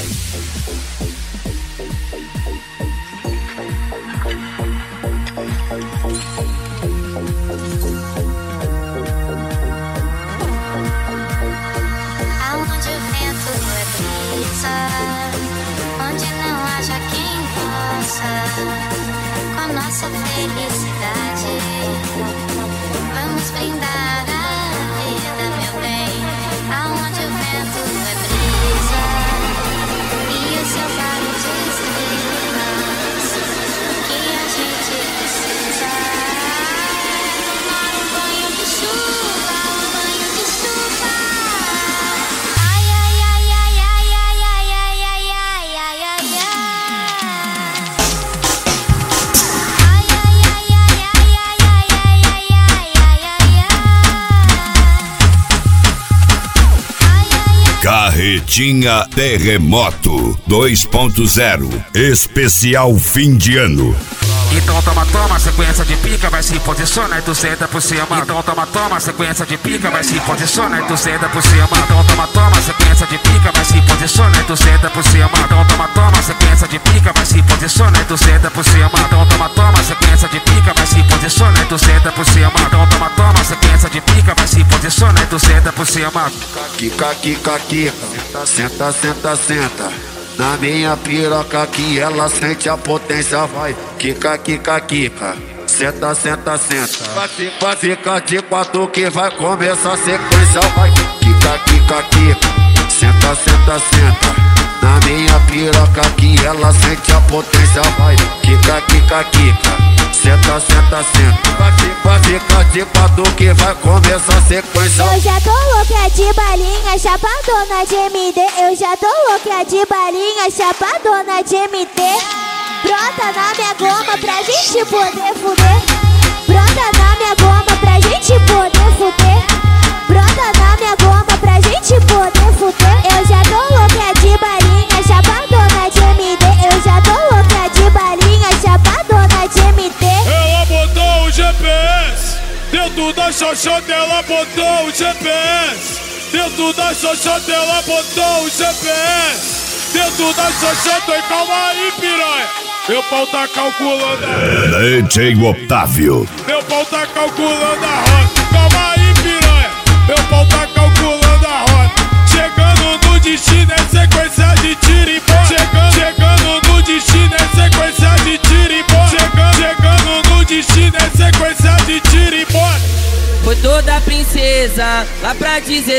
Aonde o vento é brisa, onde não haja quem possa, com a nossa felicidade, vamos brindar a vida, meu bem. Aonde o vento é brisa e o seu faro de estrelas, que a gente precisa tomar um banho de chuva, um banho de chuva. Ai, ai, ai, ai, ai, ai, ai, ai, ai, ai, ai, ai, ai. Ai, ai, ai, ai, ai, ai, ai, ai, ai, ai, ai, ai. Carretinha Terremoto 2.0 Especial fim de ano. Então toma, sequência de pica, vai se posiciona e tu senta por cima. Então toma, sequência de pica, vai se posiciona e tu senta por cima. Então toma, sequência de pica, vai se posiciona e tu senta por cima. Então toma, sequência de pica, vai se posiciona e tu senta por cima. Então toma, sequência de pica, vai se posiciona e tu senta por cima. Então toma, sequência de pica, vai se posiciona e tu senta por cima. Quica, quica, quica, senta, senta, senta. Na minha piroca que ela sente a potência, vai. Quica, quica, quica, senta, senta, senta. Vai ficar de quatro que vai começar a sequência, vai. Quica, quica, quica, senta, senta, senta. Na minha piroca que ela sente a potência, vai. Quica, quica, quica, senta, senta, senta. Vai ficar de quatro que vai começar a sequência. Eu já tô louca de balinha, chapadona de MD. Eu já tô louca de balinha, chapadona de MD. Brota na minha goma pra gente poder fuder. Brota na minha goma pra gente poder fuder. Brota na minha goma pra gente poder fuder. Eu já tô louca de balinha, chapadona de MD. Eu já tô louca de balinha, chapadona de MD. Ela botou o GPS dentro da xoxota, ela botou o GPS dentro da xoxota, ela botou o GPS dentro da xoxota. E calma aí, piranha, meu pau tá calculando a... DJ Otávio. Meu pau tá calculando a rota. Calma aí, piranha, meu pau tá calculando a rota. Chegando no destino é sequência de tiro e bola. Chegando no destino é sequência de tiro e bola. Chegando no destino é sequência de tiro e bola. Foi toda princesa lá pra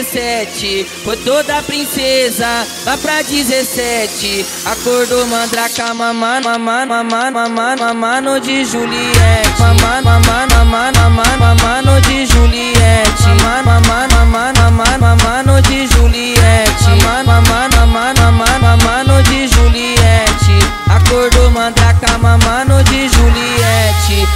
17. Foi toda princesa lá pra 17. Acordou mandraca, mamano de Juliette. Mamano de Juliette. Mamano de Juliette. Mamano de Juliette. Acordou mandraca, mamano de Juliette.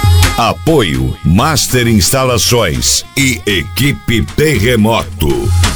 Apoio Master Instalações e Equipe Terremoto.